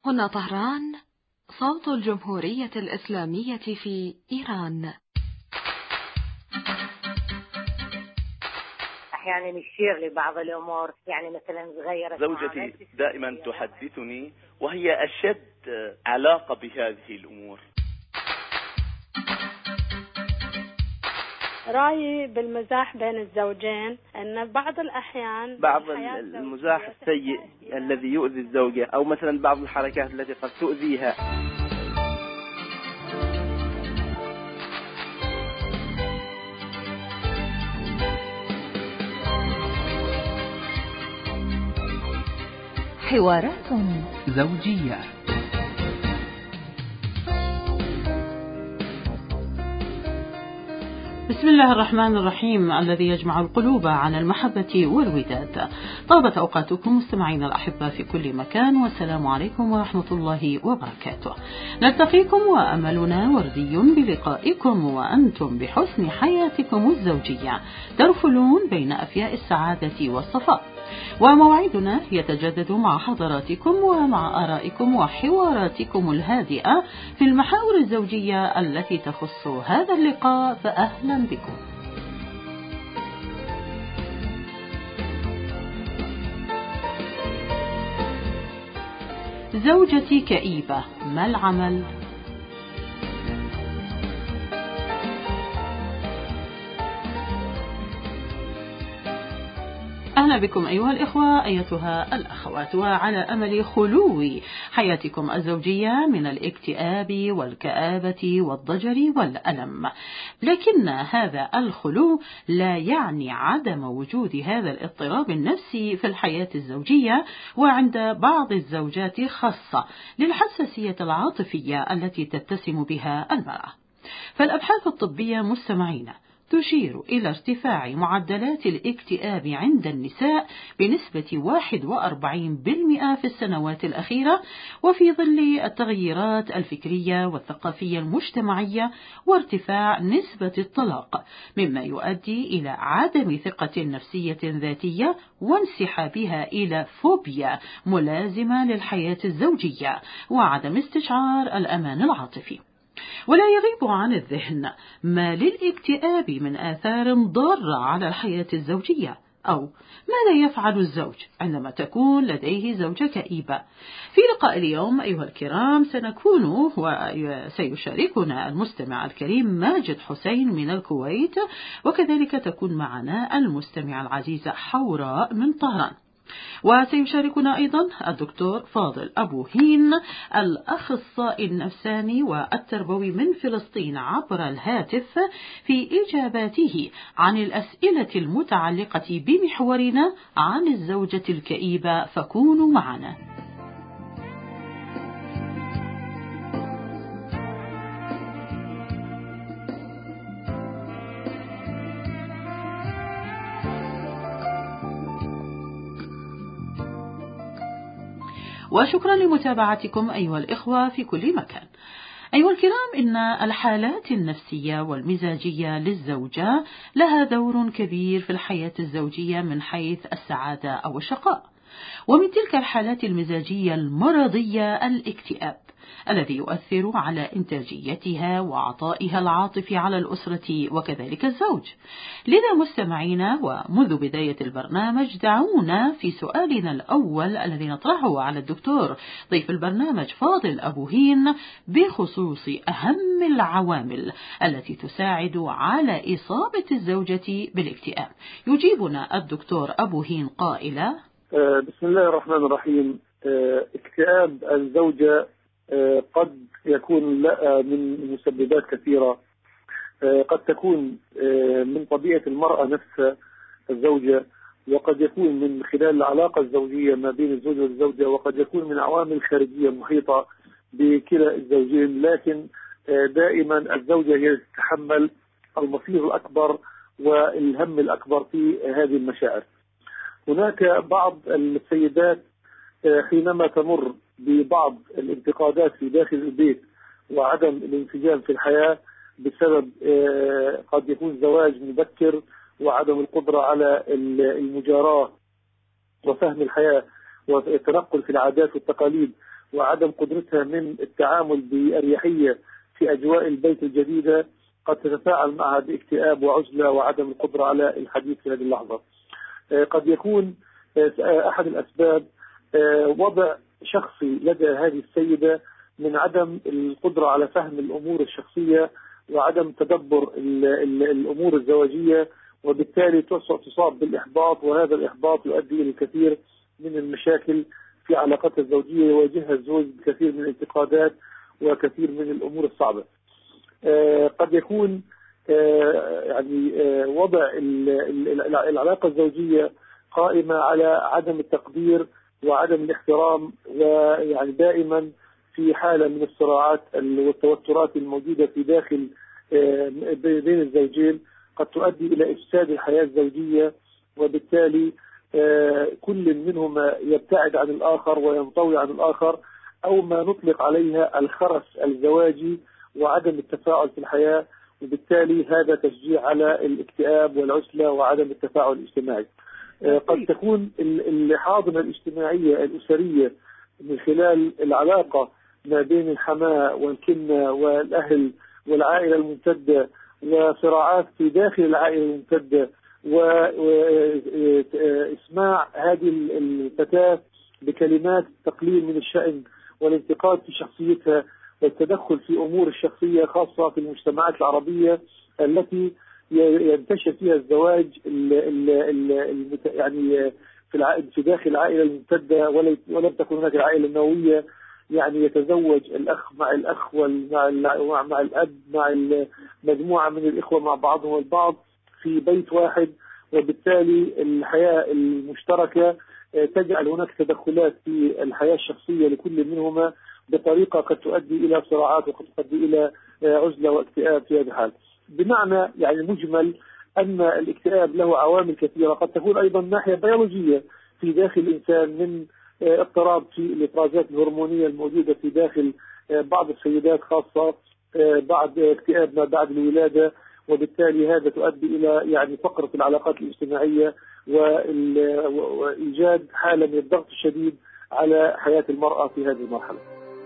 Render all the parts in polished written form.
هنا طهران، صوت الجمهورية الإسلامية في إيران. أحيانا يشير لبعض الأمور، يعني مثلا غيرت زوجتي دائما تحدثني وهي أشد علاقة بهذه الأمور. رأيي بالمزاح بين الزوجين أن بعض الأحيان بعض المزاح السيء الذي يؤذي الزوجة، أو مثلا بعض الحركات التي قد تؤذيها. حوارات زوجية. بسم الله الرحمن الرحيم، الذي يجمع القلوب على المحبة والوداد. طابت أوقاتكم مستمعين الأحبة في كل مكان، والسلام عليكم ورحمة الله وبركاته. نلتقيكم وأملنا وردي بلقائكم، وأنتم بحسن حياتكم الزوجية ترفلون بين أفياء السعادة والصفاء. وموعدنا يتجدد مع حضراتكم ومع آرائكم وحواراتكم الهادئة في المحاور الزوجية التي تخص هذا اللقاء، فأهلا بكم. زوجتي كئيبة، ما العمل؟ أهلا بكم أيها الإخوة أيتها الأخوات، وعلى أمل خلو حياتكم الزوجية من الاكتئاب والكآبة والضجر والألم. لكن هذا الخلو لا يعني عدم وجود هذا الاضطراب النفسي في الحياة الزوجية، وعند بعض الزوجات خاصة للحساسية العاطفية التي تتسم بها المرأة. فالأبحاث الطبية مستمعين تشير إلى ارتفاع معدلات الاكتئاب عند النساء بنسبة 41% في السنوات الأخيرة، وفي ظل التغييرات الفكرية والثقافية المجتمعية وارتفاع نسبة الطلاق، مما يؤدي إلى عدم ثقة نفسية ذاتية وانسحابها إلى فوبيا ملازمة للحياة الزوجية وعدم استشعار الأمان العاطفي. ولا يغيب عن الذهن ما للاكتئاب من آثار ضارة على الحياة الزوجية، أو ماذا يفعل الزوج عندما تكون لديه زوجة كئيبة. في لقاء اليوم أيها الكرام سنكون وسيشاركنا المستمع الكريم ماجد حسين من الكويت، وكذلك تكون معنا المستمع العزيزة حوراء من طهران. وسيشاركنا أيضا الدكتور فاضل أبو هين الأخصائي النفساني والتربوي من فلسطين عبر الهاتف في إجاباته عن الأسئلة المتعلقة بمحورنا عن الزوجة الكئيبة، فكونوا معنا. وشكرا لمتابعتكم أيها الإخوة في كل مكان. أيها الكرام، إن الحالات النفسية والمزاجية للزوجة لها دور كبير في الحياة الزوجية من حيث السعادة أو الشقاء. ومن تلك الحالات المزاجية المرضية الاكتئاب، الذي يؤثر على إنتاجيتها وعطائها العاطفي على الأسرة وكذلك الزوج. لذا مستمعينا، ومنذ بداية البرنامج دعونا في سؤالنا الأول الذي نطرحه على الدكتور ضيف البرنامج فاضل أبو هين بخصوص أهم العوامل التي تساعد على إصابة الزوجة بالاكتئاب. يجيبنا الدكتور أبو هين قائلا: بسم الله الرحمن الرحيم. اكتئاب الزوجة قد يكون من مسببات كثيرة. قد تكون من طبيعة المرأة نفسها الزوجة، وقد يكون من خلال العلاقة الزوجية ما بين الزوج والزوجة، وقد يكون من عوامل خارجية محيطة بكلا الزوجين. لكن دائما الزوجة هي تتحمل المصير الأكبر والهم الأكبر في هذه المشاعر. هناك بعض السيدات حينما تمر ببعض الانتقادات في داخل البيت وعدم الانسجام في الحياة بسبب قد يكون زواج مبكر وعدم القدرة على المجاراة وفهم الحياة والتنقل في العادات والتقاليد وعدم قدرتها من التعامل بأريحية في أجواء البيت الجديدة قد تتفاعل معها باكتئاب وعزلة وعدم القدرة على الحديث في هذه اللحظة. قد يكون أحد الأسباب وضع شخصي لدى هذه السيدة من عدم القدرة على فهم الأمور الشخصية وعدم تدبر الأمور الزواجية، وبالتالي تصاب بالإحباط، وهذا الإحباط يؤدي إلى الكثير من المشاكل في علاقتها الزوجية، يواجهها الزوج بكثير من الانتقادات وكثير من الأمور الصعبة. قد يكون يعني وضع العلاقة الزوجية قائمة على عدم التقدير وعدم الاحترام، ويعني دائما في حالة من الصراعات والتوترات الموجودة في داخل بين الزوجين قد تؤدي إلى إفساد الحياة الزوجية، وبالتالي كل منهما يبتعد عن الآخر وينطوي عن الآخر، أو ما نطلق عليها الخرس الزواجي وعدم التفاعل في الحياة، وبالتالي هذا تشجيع على الاكتئاب والعزلة وعدم التفاعل الاجتماعي. قد تكون الحاضنة الاجتماعية الأسرية من خلال العلاقة ما بين الحماة والكنة والأهل والعائلة الممتدة وصراعات في داخل العائلة الممتدة، وإسماع هذه الفتاة بكلمات تقليل من الشأن والانتقاد في شخصيتها والتدخل في أمور الشخصية خاصة في المجتمعات العربية التي ينتشر فيها الزواج يعني في داخل العائلة الممتدة، ولم تكن هناك العائلة النووية، يعني يتزوج الأخ مع الأخ مع الأب مع مجموعة من الإخوة مع بعضهم البعض في بيت واحد، وبالتالي الحياة المشتركة تجعل هناك تدخلات في الحياة الشخصية لكل منهما بطريقة قد تؤدي إلى صراعات وقد تؤدي إلى عزلة واكتئاب في هذا الحال. بمعنى يعني مجمل أن الاكتئاب له عوامل كثيرة، قد تكون أيضا ناحية بيولوجية في داخل الإنسان من اضطراب في الإفرازات الهرمونية الموجودة في داخل بعض السيدات خاصة بعد اكتئاب ما بعد الولادة، وبالتالي هذا تؤدي إلى يعني فقر في العلاقات الاجتماعية وإيجاد حالة من الضغط الشديد على حياة المرأة في هذه المرحلة.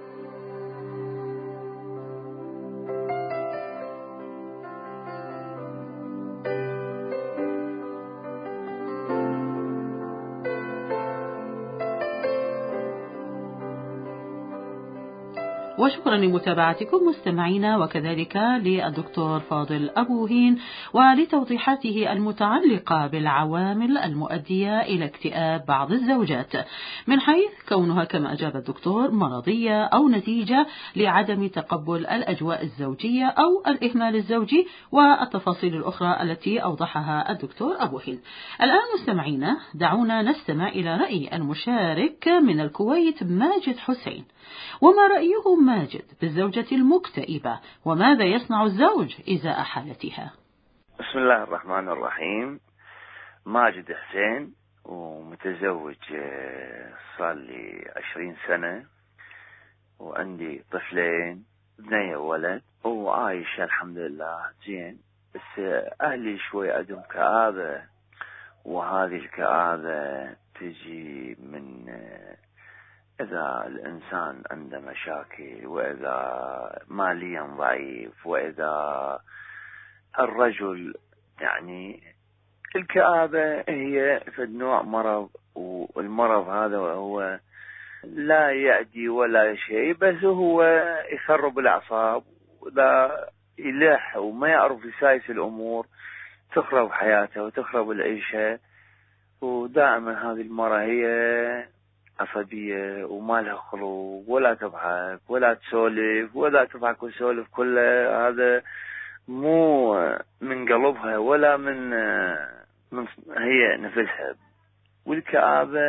وشكرا لمتابعتكم مستمعينا، وكذلك للدكتور فاضل أبو هين ولتوضيحاته المتعلقة بالعوامل المؤدية إلى اكتئاب بعض الزوجات، من حيث كونها كما أجاب الدكتور مرضية أو نتيجة لعدم تقبل الأجواء الزوجية أو الإهمال الزوجي، والتفاصيل الأخرى التي أوضحها الدكتور أبو هين. الآن مستمعينا دعونا نستمع إلى رأي المشارك من الكويت ماجد حسين، وما رأيه ماجد بالزوجة المكتئبة، وماذا يصنع الزوج إزاء حالتها؟ بسم الله الرحمن الرحيم. ماجد حسين، ومتزوج صار لي 20 سنة، وعندي طفلين، ابني وولد، وعايش الحمد لله زين. بس أهلي شوي عندهم كآبة، وهذه الكآبة تجي من إذا الإنسان عنده مشاكل، وإذا ماليا ضعيف، وإذا الرجل يعني الكآبة هي في نوع مرض، والمرض هذا هو لا يأدي ولا شيء، بس هو يخرب الأعصاب، وإذا يلح وما يعرف يسايس الأمور تخرب حياته وتخرب العيشة. ودائما هذه المرة هي عصبية وما لها خلق، ولا تضحك ولا تسولف، ولا تضحك وتسولف كله هذا مو من قلبها ولا من هي نفسها. والكآبة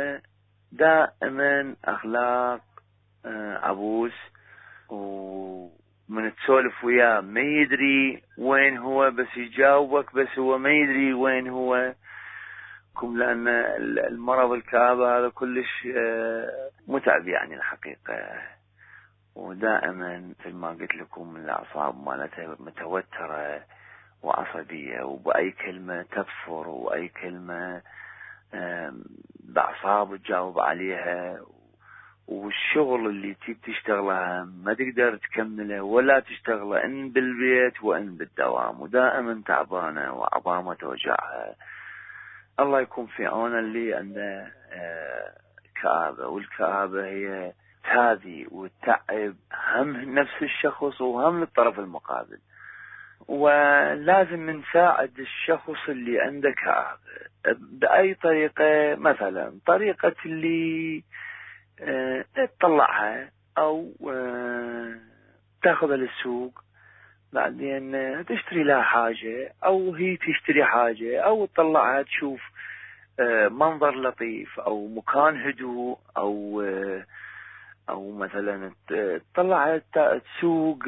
دائما أخلاق عبوس، ومن تسولف وياه ما يدري وين هو، بس يجاوبك بس هو ما يدري وين هو. لأن المرض الكآبة هذا كلش متعب يعني الحقيقة، ودائما في ما قلت لكم الأعصاب مالتها متوترة وعصبية، وبأي كلمة تفر، وأي كلمة بأعصاب تجاوب عليها، والشغل اللي تيجي تشتغله ما تقدر تكمله ولا تشتغله إن بالبيت وإن بالدوام، ودائما تعبانة وعظامة توجعها. الله يكون في عون اللي عنده كآبة، والكآبة هي تاذي وتعب هم نفس الشخص وهم للطرف المقابل، ولازم نساعد الشخص اللي عنده كآبة بأي طريقة. مثلا طريقة اللي تطلعها أو تاخذها للسوق، بعدين تشتري لها حاجة أو هي تشتري حاجة، أو تطلعها تشوف منظر لطيف أو مكان هدوء، أو مثلا تطلعها تسوق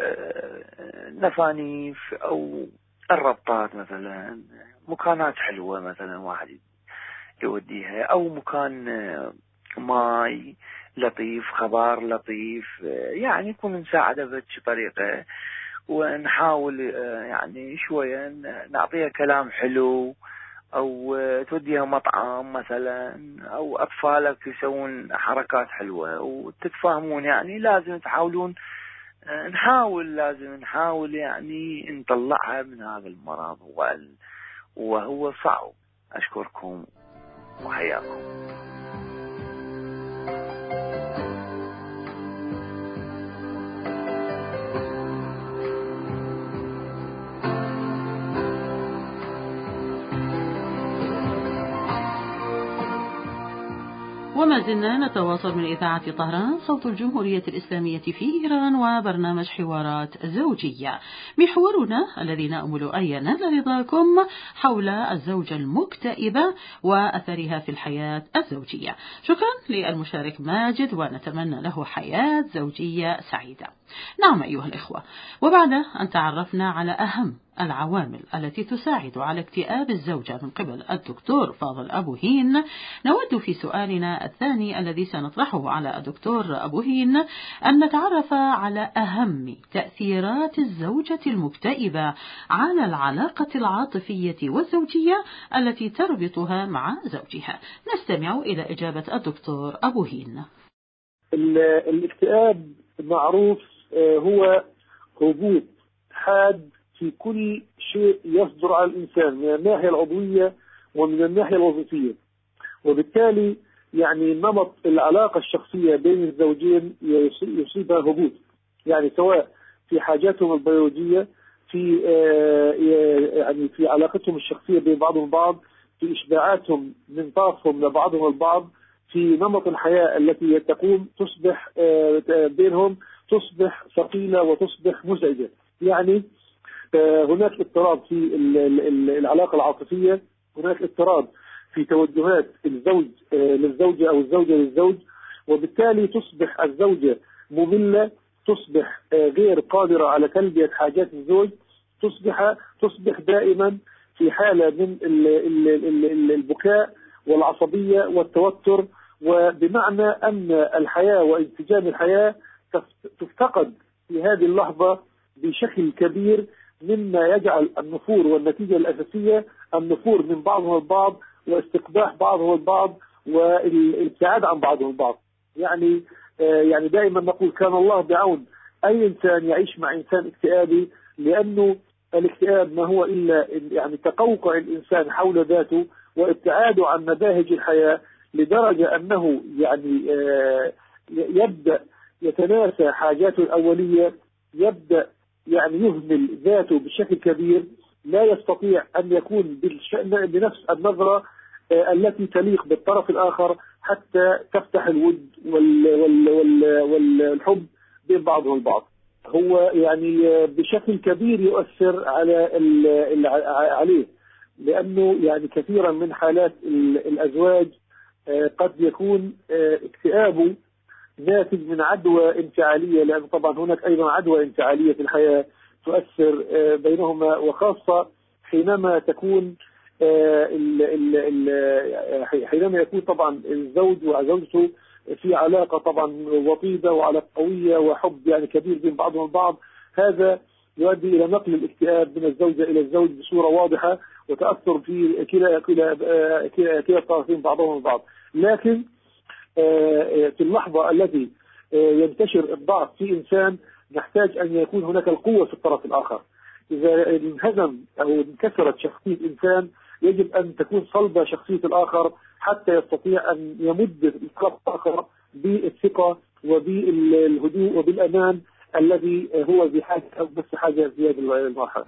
نفانيف أو الربطات، مثلا مكانات حلوة مثلا واحد يوديها، أو مكان ماي لطيف، خبار لطيف، يعني يكون نساعده بهذه طريقة، ونحاول يعني شوية نعطيها كلام حلو، أو توديها مطعم مثلا، أو أطفالك يسوون حركات حلوة وتتفاهمون. يعني لازم تحاولون لازم نحاول يعني نطلعها من هذا المرض، وهو صعب. أشكركم وحياكم. وما زلنا نتواصل من إذاعة طهران صوت الجمهورية الإسلامية في إيران، وبرنامج حوارات زوجية. محورنا الذي نأمل أن ينال رضاكم حول الزوجة المكتئبة وأثرها في الحياة الزوجية. شكرا للمشارك ماجد، ونتمنى له حياة زوجية سعيدة. نعم أيها الإخوة، وبعد أن تعرفنا على أهم العوامل التي تساعد على اكتئاب الزوجة من قبل الدكتور فاضل أبو هين، نود في سؤالنا الثاني الذي سنطرحه على الدكتور أبو هين أن نتعرف على أهم تأثيرات الزوجة المكتئبة على العلاقة العاطفية والزوجية التي تربطها مع زوجها. نستمع إلى إجابة الدكتور أبو هين. الاكتئاب معروف هو هبوط حاد في كل شيء يصدر على الإنسان من الناحية العضوية ومن الناحية الوظيفية، وبالتالي يعني نمط العلاقة الشخصية بين الزوجين يصيبها هبوط، يعني سواء في حاجاتهم البيولوجية، في يعني في علاقتهم الشخصية بين بعضهم البعض، في إشباعاتهم من طرفهم لبعضهم البعض، في نمط الحياة التي تقوم تصبح بينهم تصبح ثقيلة وتصبح مزعجة. يعني هناك اضطراب في العلاقة العاطفية، هناك اضطراب في توجهات الزوج للزوجة أو الزوجة للزوج، وبالتالي تصبح الزوجة مملة، تصبح غير قادرة على تلبية حاجات الزوج، تصبح دائما في حالة من البكاء والعصبية والتوتر، وبمعنى أن الحياة وانسجام الحياة تفتقد في هذه اللحظة بشكل كبير، مما يجعل النفور، والنتيجة الأساسية النفور من بعضهم البعض واستقباح بعضهم البعض والابتعاد عن بعضهم البعض. يعني دائما نقول كان الله بعون أي إنسان يعيش مع إنسان اكتئابي، لأنه الاكتئاب ما هو إلا يعني تقوقع الإنسان حول ذاته وابتعاده عن مباهج الحياة، لدرجة أنه يعني يبدأ يتناسى حاجاته الأولية، يبدأ يعني يهمل ذاته بشكل كبير، لا يستطيع أن يكون بنفس النظرة التي تليق بالطرف الآخر حتى تفتح الود والحب بين بعضهم البعض. هو يعني بشكل كبير يؤثر عليه، لأنه يعني كثيرا من حالات الأزواج قد يكون اكتئابه ناتج من عدوى انفعالية، لأن طبعا هناك أيضا عدوى انفعالية في الحياة تؤثر بينهما، وخاصة حينما يكون طبعا الزوج وزوجته في علاقة طبعا وطيدة وعلاقة قوية وحب يعني كبير بين بعضهم البعض. هذا يؤدي إلى نقل الاكتئاب من الزوجة إلى الزوج بصورة واضحة، وتأثر في كلا الطرفين بعضهم البعض. لكن في اللحظة التي ينتشر الضعف في إنسان نحتاج أن يكون هناك القوة في الطرف الآخر. إذا انهزم أو انكسرت شخصية إنسان يجب أن تكون صلبة شخصية الآخر حتى يستطيع أن يمد الطرف الآخر بالثقة وبالهدوء وبالأمان الذي هو بحاجة أو بس حاجة في هذه المرحلة.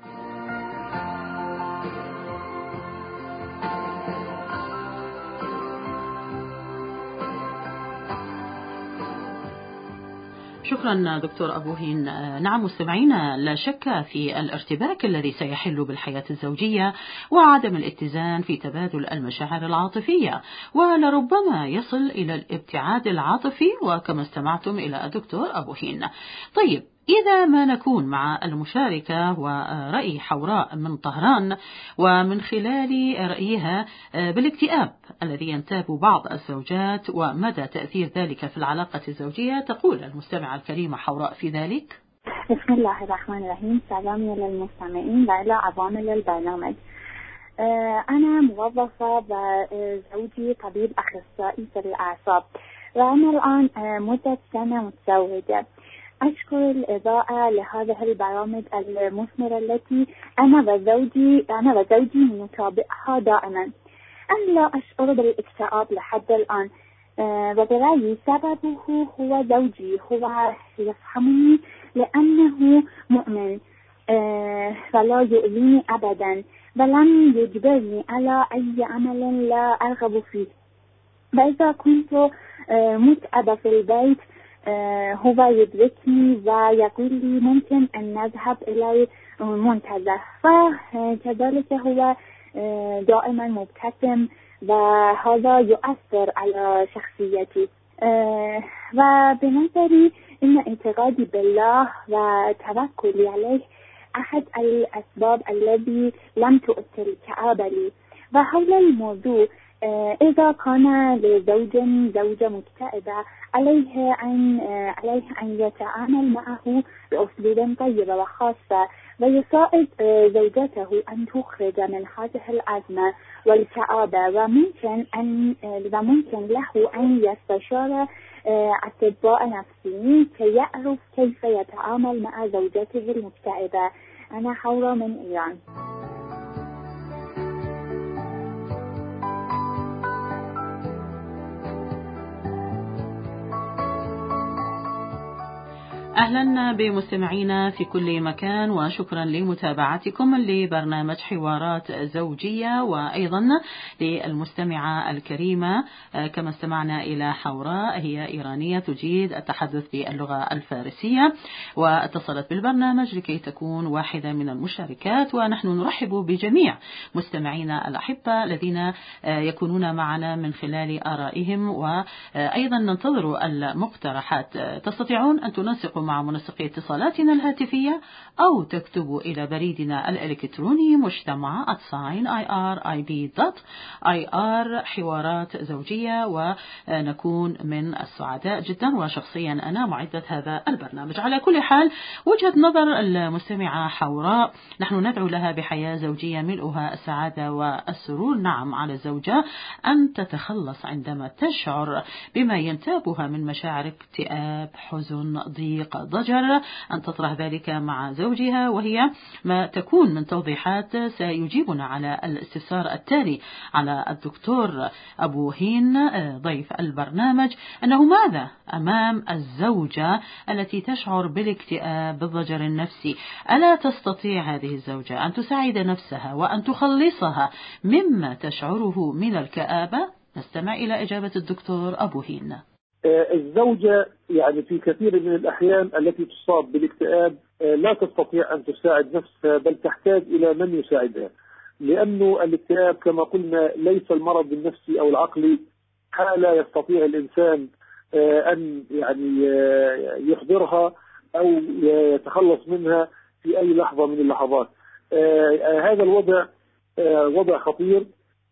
شكرا دكتور أبو هين. نعم مستمعينا، لا شك في الارتباك الذي سيحل بالحياة الزوجية وعدم الاتزان في تبادل المشاعر العاطفية، ولربما يصل إلى الابتعاد العاطفي، وكما استمعتم إلى الدكتور أبو هين. طيب، إذا ما نكون مع المشاركة ورأي حوراء من طهران، ومن خلال رأيها بالاكتئاب الذي ينتاب بعض الزوجات ومدى تأثير ذلك في العلاقة الزوجية، تقول المستمعة الكريمة حوراء في ذلك: بسم الله الرحمن الرحيم. سلام للمستمعين وإلى عوامل البرنامج. أنا موظفة وزوجي طبيب أخصائي في الأعصاب، وأنا الآن مدة سنة متزوجة. أشكر الإضاءة لهذه البرامج المثمرة التي أنا وزوجي نتابعها دائما. أنا لا أشعر بالاكتئاب لحد الآن، وبرأيي سببه هو زوجي. هو يفهمني لأنه مؤمن فلا يؤذيني أبدا، ولم يجبرني على أي عمل لا أرغب فيه. وإذا كنت متعبة في البيت هو يدركني ويقول لي ممكن أن نذهب إلى المنتزه، فكذلك هو دائما مبتسم، وهذا يؤثر على شخصيتي. وبنظري إن اعتقادي بالله وتوكلي عليه أحد الأسباب الذي لم تؤثر الكآبة لي. وحول الموضوع، إذا كان زوجة مكتئبة عليه أن يتعامل معه بأسلوب طيب وخاصة، ويساعد زوجته أن تخرج من هذه الأزمة والكآبة. وممكن له أن يستشار أطباء نفسيين كي يعرف كيف يتعامل مع زوجته المكتئبة. أنا حورة من إيران. أهلا بمستمعينا في كل مكان، وشكرا لمتابعتكم لبرنامج حوارات زوجية، وأيضا للمستمعة الكريمة. كما استمعنا إلى حوراء، هي إيرانية تجيد التحدث باللغة الفارسية، واتصلت بالبرنامج لكي تكون واحدة من المشاركات. ونحن نرحب بجميع مستمعينا الأحبة الذين يكونون معنا من خلال آرائهم، وأيضا ننتظر المقترحات. تستطيعون أن تنسقوا مع منسقي اتصالاتنا الهاتفية أو تكتبوا إلى بريدنا الإلكتروني مجتمع@irib.ir حوارات زوجية، ونكون من السعداء جدا، وشخصيا أنا معدة هذا البرنامج. على كل حال، وجهة نظر المستمعة حوراء، نحن ندعو لها بحياة زوجية ملؤها السعادة والسرور. نعم، على الزوجة أن تتخلص عندما تشعر بما ينتابها من مشاعر اكتئاب، حزن، ضيق، ضجر، أن تطرح ذلك مع زوجها، وهي ما تكون من توضيحات سيجيبنا على الاستفسار التالي على الدكتور أبو هين ضيف البرنامج، أنه ماذا أمام الزوجة التي تشعر بالاكتئاب بالضجر النفسي؟ ألا تستطيع هذه الزوجة أن تساعد نفسها وأن تخلصها مما تشعره من الكآبة؟ نستمع إلى إجابة الدكتور أبو هين. الزوجة يعني في كثير من الأحيان التي تصاب بالاكتئاب لا تستطيع أن تساعد نفسها، بل تحتاج إلى من يساعدها، لأنه الاكتئاب كما قلنا ليس المرض النفسي أو العقلي، حالة يستطيع الإنسان أن يعني يحضرها أو يتخلص منها في أي لحظة من اللحظات. هذا الوضع وضع خطير،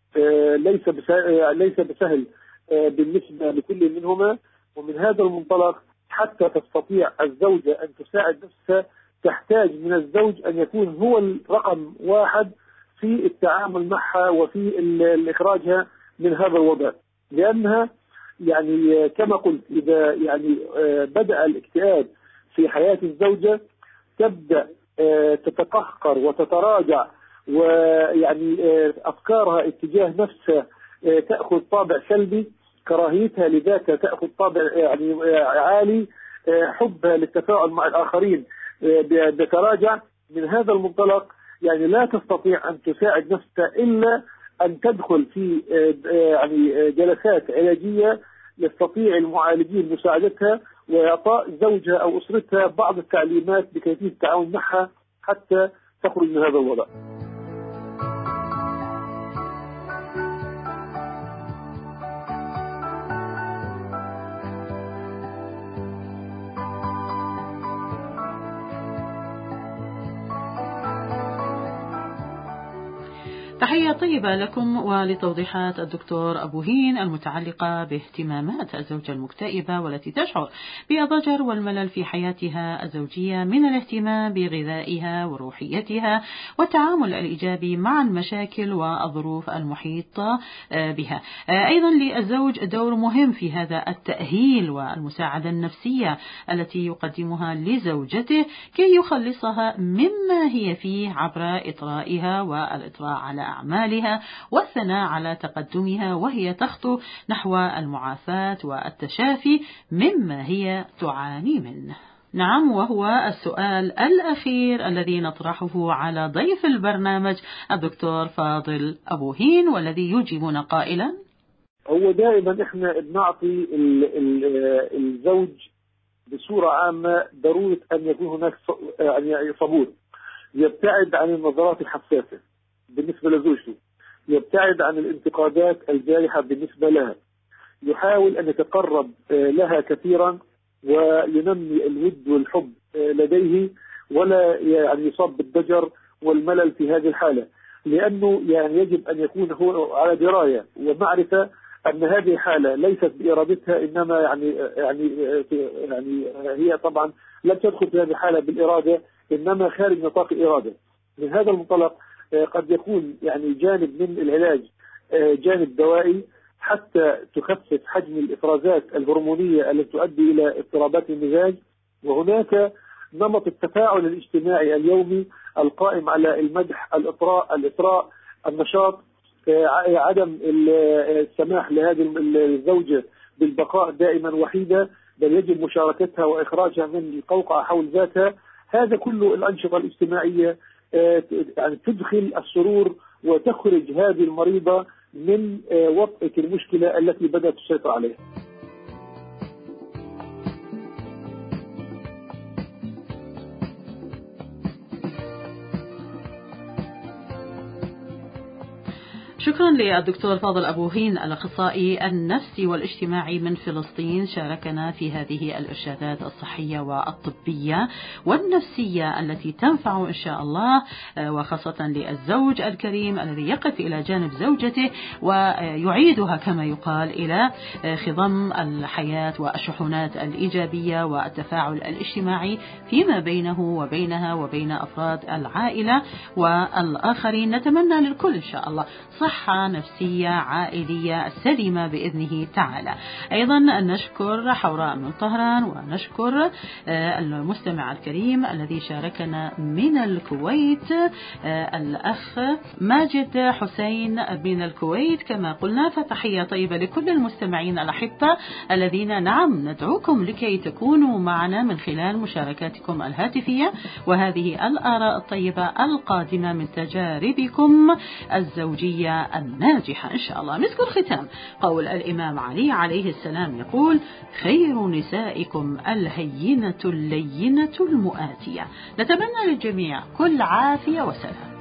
ليس بسهل بالنسبة لكل منهما. ومن هذا المنطلق حتى تستطيع الزوجة أن تساعد نفسها تحتاج من الزوج أن يكون هو الرقم واحد في التعامل معها وفي إخراجها من هذا الوضع، لأنها يعني كما قلت إذا يعني بدأ الاكتئاب في حياة الزوجة تبدأ تتقهقر وتتراجع، ويعني أفكارها اتجاه نفسها تأخذ طابع سلبي، كراهيتها لذاتها تأخذ طابع يعني عالي، حبها للتفاعل مع الآخرين بتراجع. من هذا المنطلق يعني لا تستطيع أن تساعد نفسها إلا أن تدخل في يعني جلسات علاجية يستطيع المعالجين مساعدتها وإعطاء زوجها أو أسرتها بعض التعليمات بكيفية التعاون معها حتى تخرج من هذا الوضع. تحية طيبة لكم ولتوضيحات الدكتور أبو هين المتعلقة باهتمامات الزوجة المكتئبة والتي تشعر بالضجر والملل في حياتها الزوجية من الاهتمام بغذائها وروحيتها والتعامل الإيجابي مع المشاكل والظروف المحيطة بها. أيضا للزوج دور مهم في هذا التأهيل والمساعدة النفسية التي يقدمها لزوجته كي يخلصها مما هي فيه عبر إطرائها والإطراء على أعمالها والثناء على تقدمها وهي تخطو نحو المعافاة والتشافي مما هي تعاني منه. نعم، وهو السؤال الأخير الذي نطرحه على ضيف البرنامج الدكتور فاضل أبو هين، والذي يجيبنا قائلا: هو دائما احنا بنعطي الزوج بصورة عامة ضرورة أن يكون هناك يعني صبور، يبتعد عن النظرات الحساسة بالنسبة لزوجته، يبتعد عن الانتقادات الجارحة بالنسبة لها، يحاول أن يتقرب لها كثيرا وينمي الود والحب لديه، ولا يعني يصاب بالضجر والملل في هذه الحالة، لأنه يعني يجب أن يكون هو على دراية ومعرفة أن هذه الحالة ليست بإرادتها، إنما يعني هي طبعا لم تدخل في هذه الحالة بالإرادة، إنما خارج نطاق الإرادة. من هذا المنطلق قد يكون يعني جانب من العلاج جانب دوائي حتى تخفف حجم الإفرازات الهرمونية التي تؤدي إلى اضطرابات المزاج، وهناك نمط التفاعل الاجتماعي اليومي القائم على المدح، الإطراء، النشاط، عدم السماح لهذه الزوجة بالبقاء دائما وحيدة، بل يجب مشاركتها وإخراجها من القوقعة حول ذاتها. هذا كله الأنشطة الاجتماعية يعني تدخل السرور وتخرج هذه المريضة من وطأة المشكلة التي بدأت تسيطر عليها. شكرا للدكتور فاضل أبو هين الأخصائي النفسي والاجتماعي من فلسطين، شاركنا في هذه الإرشادات الصحية والطبية والنفسية التي تنفع إن شاء الله، وخاصة للزوج الكريم الذي يقف إلى جانب زوجته ويعيدها كما يقال إلى خضم الحياة والشحنات الإيجابية والتفاعل الاجتماعي فيما بينه وبينها وبين أفراد العائلة والآخرين. نتمنى للكل إن شاء الله صحة نفسية عائلية سليمة بإذنه تعالى. أيضا نشكر حوراء من طهران، ونشكر المستمع الكريم الذي شاركنا من الكويت الأخ ماجد حسين من الكويت. كما قلنا فتحية طيبة لكل المستمعين الأحبة الذين نعم ندعوكم لكي تكونوا معنا من خلال مشاركاتكم الهاتفية وهذه الآراء الطيبة القادمة من تجاربكم الزوجية الناجحة إن شاء الله. مسك الختام قول الإمام علي عليه السلام يقول: خير نسائكم الهينة اللينة المؤاتية. نتمنى للجميع كل عافية وسلام.